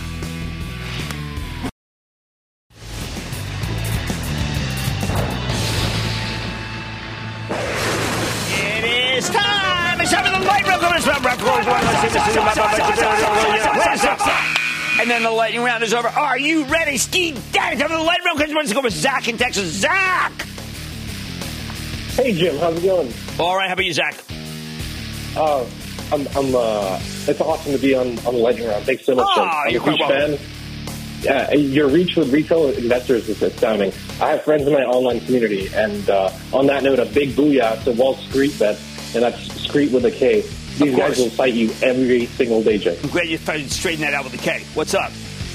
It is time. It's time for the light round. And then the lightning round is over. Are you ready, Ski Daddy? Time for the lightning round. Let's go with Zach in Texas. Zach! Hey, Jim. How's it going? All right. How about you, Zach? It's awesome to be on the lightning round. Thanks so much, Jim. I'm you're a huge quite welcome. fan. Yeah, your reach with retail investors is astounding. I have friends in my online community, and on that note, a big booyah to Wall Street Bet, and that's Street with a K. These guys will cite you every single day, Jim. I'm glad you straightened that out with a K. What's up?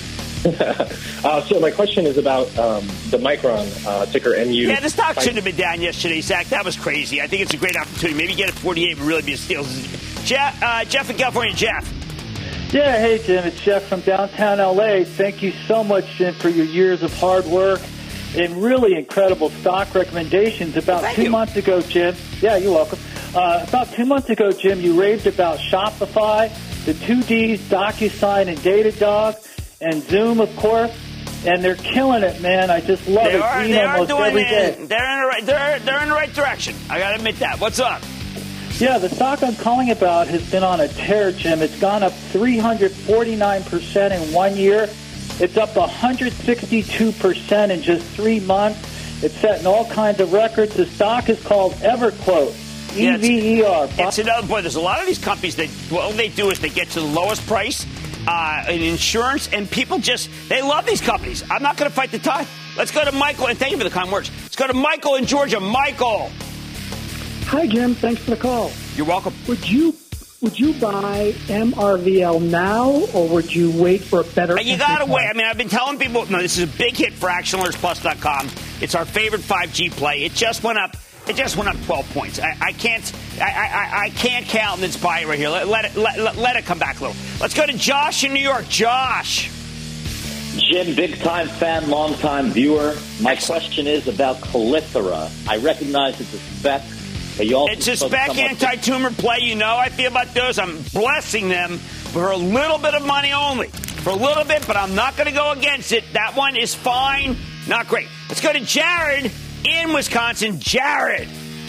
So my question is about the Micron ticker MU. Yeah, the stock shouldn't have been down yesterday, Zach. That was crazy. I think it's a great opportunity. Maybe get at 48 would really be a steal. Jeff in California. Jeff. Yeah, hey, Jim. It's Jeff from downtown L.A. Thank you so much, Jim, for your years of hard work and really incredible stock recommendations. About 2 months ago, Jim. Yeah, you're welcome. About 2 months ago, Jim, you raved about Shopify, the 2Ds, DocuSign, and Datadog, and Zoom, of course. And they're killing it, man. I just love it. They are doing every day. it. They're in the right direction. I got to admit that. What's up? Yeah, the stock I'm calling about has been on a tear, Jim. It's gone up 349% in 1 year. It's up 162% in just 3 months. It's setting all kinds of records. The stock is called EverQuote, EVER. It's another point. There's a lot of these companies that all they do is they get to the lowest price in insurance, and people they love these companies. I'm not going to fight the tide. Let's go to Michael, and thank you for the kind words. Let's go to Michael in Georgia. Michael. Hi, Jim. Thanks for the call. You're welcome. Would you buy MRVL now, or would you wait for a better? You got to wait. I mean, I've been telling people, no, this is a big hit for ActionAlertsPlus.com. It's our favorite 5G play. It just went up. It just went up 12 points. I can't count and then buy it right here. Let it come back a little. Let's go to Josh in New York. Josh. Jim, big-time fan, long-time viewer. My question is about Calithera. I recognize it's a spec. It's a spec anti-tumor play. You know I feel about those. I'm blessing them for a little bit of money only. For a little bit, but I'm not going to go against it. That one is fine. Not great. Let's go to Jared in Wisconsin. Jared.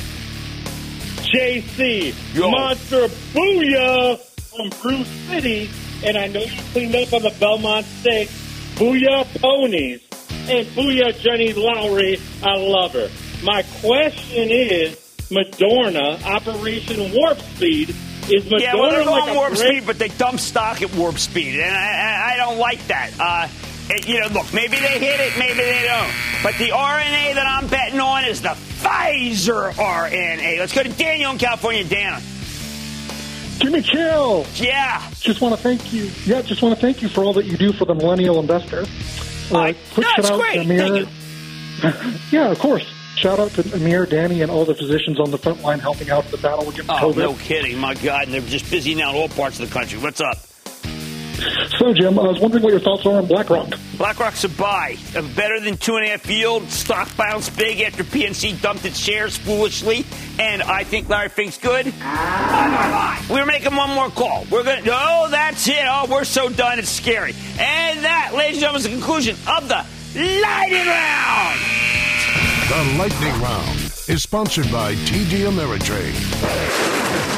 JC. Monster Booyah from Bruce City. And I know you cleaned up on the Belmont Stakes. Booyah Ponies. And Booyah Jenny Lowry. I love her. My question is, Madorna, Operation Warp Speed. Is Madorna they're like going a Warp Speed, but they dump stock at Warp Speed, and I don't like that. Look, maybe they hit it, maybe they don't. But the RNA that I'm betting on is the Pfizer RNA. Let's go to Daniel in California. Dan. Jimmy Chill. Yeah. Just want to thank you. Yeah, just want to thank you for all that you do for the millennial investor. Quick shout out to Amir. Yeah, of course. Shout out to Amir, Danny, and all the physicians on the front line helping out in the battle against COVID. No kidding. My God. And they're just busy now in all parts of the country. What's up? So, Jim, I was wondering what your thoughts are on BlackRock. BlackRock's a buy. Better than 2.5 yield. Stock bounced big after PNC dumped its shares foolishly. And I think Larry Fink's good. We're making one more call. Oh, that's it. Oh, we're so done. It's scary. And that, ladies and gentlemen, is the conclusion of the Lightning Round. The Lightning Round is sponsored by TD Ameritrade.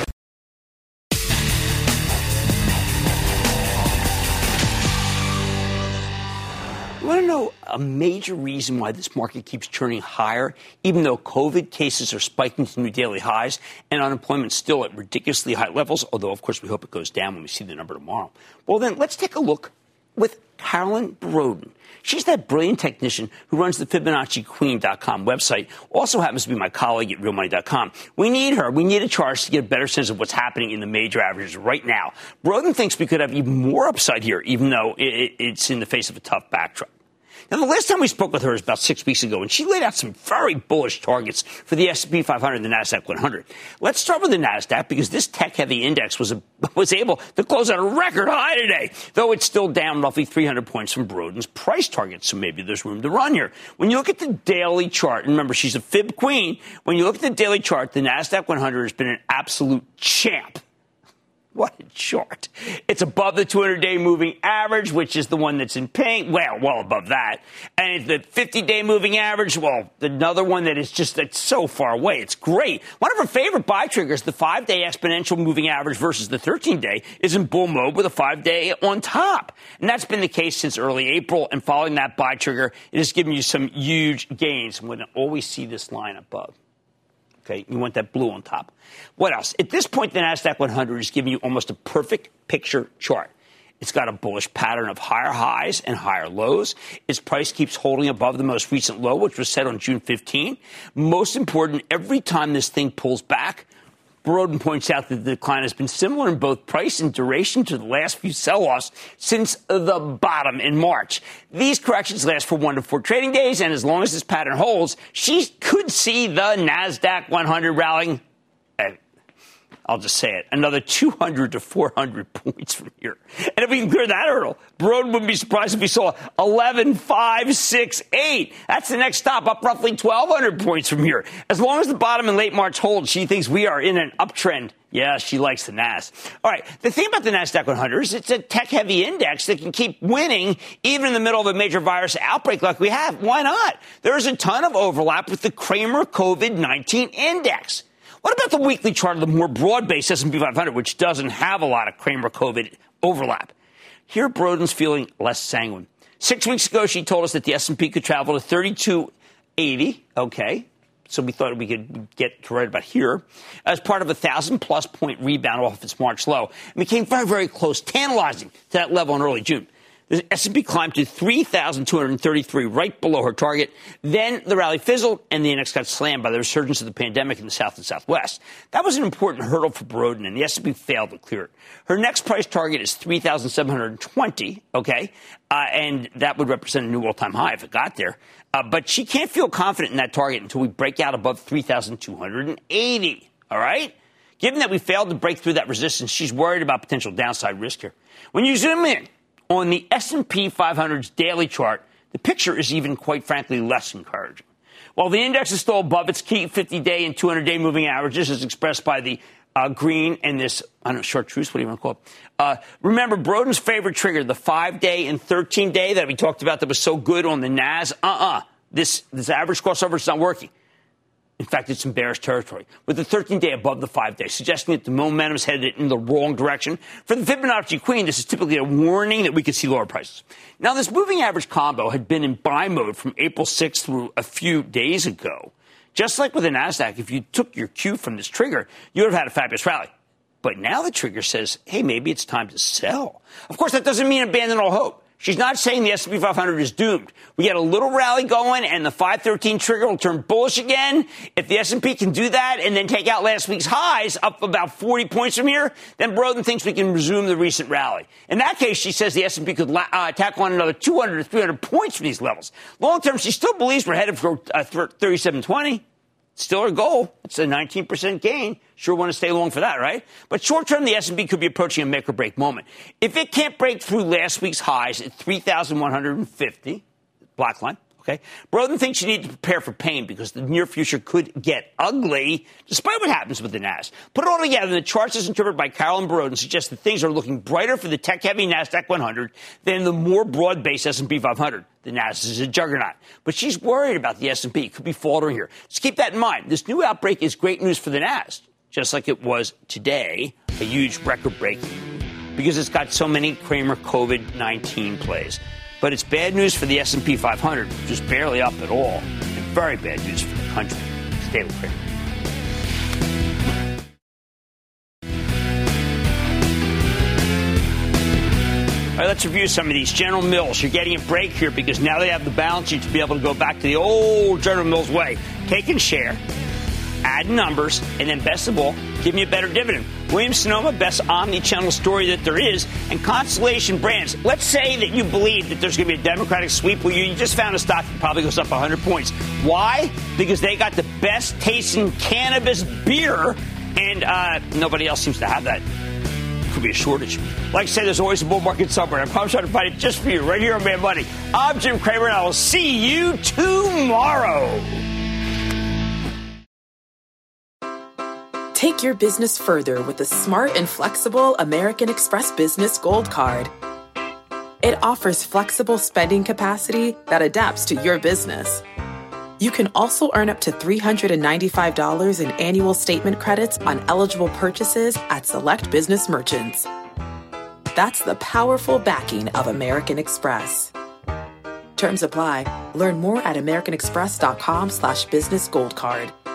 You want to know a major reason why this market keeps turning higher, even though COVID cases are spiking to new daily highs and unemployment still at ridiculously high levels, although, of course, we hope it goes down when we see the number tomorrow. Well, then, let's take a look with Carolyn Broden. She's that brilliant technician who runs the FibonacciQueen.com website, also happens to be my colleague at RealMoney.com. We need her. We need a chart to get a better sense of what's happening in the major averages right now. Broden thinks we could have even more upside here, even though it's in the face of a tough backdrop. Now, the last time we spoke with her was about 6 weeks ago, and she laid out some very bullish targets for the S&P 500 and the NASDAQ 100. Let's start with the NASDAQ, because this tech-heavy index was able to close at a record high today, though it's still down roughly 300 points from Broden's price target, so maybe there's room to run here. When you look at the daily chart, and remember, she's a fib queen, when you look at the daily chart, the NASDAQ 100 has been an absolute champ. What a chart. It's above the 200-day moving average, which is the one that's in pink. Well above that. And the 50-day moving average, another one that is just that's so far away. It's great. One of her favorite buy triggers, the 5-day exponential moving average versus the 13-day, is in bull mode with a 5-day on top. And that's been the case since early April. And following that buy trigger, it has given you some huge gains. I'm going to always see this line above. Okay, you want that blue on top. What else? At this point, the NASDAQ 100 is giving you almost a perfect picture chart. It's got a bullish pattern of higher highs and higher lows. Its price keeps holding above the most recent low, which was set on June 15. Most important, every time this thing pulls back, Broden points out that the decline has been similar in both price and duration to the last few sell-offs since the bottom in March. These corrections last for 1 to 4 trading days, and as long as this pattern holds, she could see the NASDAQ 100 rallying, I'll just say it, another 200 to 400 points from here. And if we can clear that hurdle, Broden wouldn't be surprised if we saw 11,568. That's the next stop, up roughly 1,200 points from here. As long as the bottom in late March holds, she thinks we are in an uptrend. Yeah, she likes the NAS. All right, the thing about the NASDAQ 100 is it's a tech-heavy index that can keep winning even in the middle of a major virus outbreak like we have. Why not? There's a ton of overlap with the Cramer COVID-19 index. What about the weekly chart of the more broad-based S&P 500, which doesn't have a lot of Cramer COVID overlap? Here, Broden's feeling less sanguine. 6 weeks ago, she told us that the S&P could travel to 3280. Okay, so we thought we could get to right about here as part of a 1,000-plus point rebound off its March low. And we came very, very close, tantalizing to that level in early June. The S&P climbed to 3,233, right below her target. Then the rally fizzled, and the index got slammed by the resurgence of the pandemic in the South and Southwest. That was an important hurdle for Broden, and the S&P failed to clear it. Her next price target is 3,720, okay? And that would represent a new all-time high if it got there. But she can't feel confident in that target until we break out above 3,280, all right? Given that we failed to break through that resistance, she's worried about potential downside risk here. When you zoom in on the S&P 500's daily chart, the picture is even, quite frankly, less encouraging. While the index is still above its key 50-day and 200-day moving averages, as expressed by the green and this, short truce, what do you want to call it? Remember, Broden's favorite trigger, the 5-day and 13-day that we talked about that was so good on the NAS? This average crossover is not working. In fact, it's in bearish territory, with the 13-day above the 5-day, suggesting that the momentum is headed in the wrong direction. For the Fibonacci Queen, this is typically a warning that we could see lower prices. Now, this moving average combo had been in buy mode from April 6th through a few days ago. Just like with the NASDAQ, if you took your cue from this trigger, you would have had a fabulous rally. But now the trigger says, hey, maybe it's time to sell. Of course, that doesn't mean abandon all hope. She's not saying the S&P 500 is doomed. We get a little rally going and the 513 trigger will turn bullish again. If the S&P can do that and then take out last week's highs up about 40 points from here, then Broden thinks we can resume the recent rally. In that case, she says the S&P could tackle on another 200 to 300 points from these levels. Long term, she still believes we're headed for 3720. Still her goal. It's a 19% gain. Sure want to stay long for that, right? But short term, the S&P could be approaching a make or break moment. If it can't break through last week's highs at 3,150, black line, okay, Broden thinks you need to prepare for pain because the near future could get ugly, despite what happens with the Nas. Put it all together, the charts as interpreted by Carolyn Broden suggest that things are looking brighter for the tech-heavy NASDAQ 100 than the more broad-based S&P 500. The Nasdaq is a juggernaut. But she's worried about the S&P. It could be faltering here. Just keep that in mind. This new outbreak is great news for the Nasdaq, just like it was today, a huge record break, because it's got so many Cramer COVID-19 plays. But it's bad news for the S&P 500, which is barely up at all, and very bad news for the country. Stay with Cramer. All right, let's review some of these. General Mills, you're getting a break here because now they have the balance sheet to be able to go back to the old General Mills way. Taking share, add numbers, and then best of all, give me a better dividend. Williams-Sonoma, best omni-channel story that there is, and Constellation Brands. Let's say that you believe that there's going to be a Democratic sweep. Well, you just found a stock that probably goes up 100 points. Why? Because they got the best tasting cannabis beer, and nobody else seems to have that. Could be a shortage. Like I said, there's always a bull market somewhere. I'm probably trying to find it just for you right here on Mad Money. I'm Jim Cramer, and I will see you tomorrow. Take your business further with the smart and flexible American Express Business Gold Card. It offers flexible spending capacity that adapts to your business. You can also earn up to $395 in annual statement credits on eligible purchases at select business merchants. That's the powerful backing of American Express. Terms apply. Learn more at americanexpress.com/business gold card.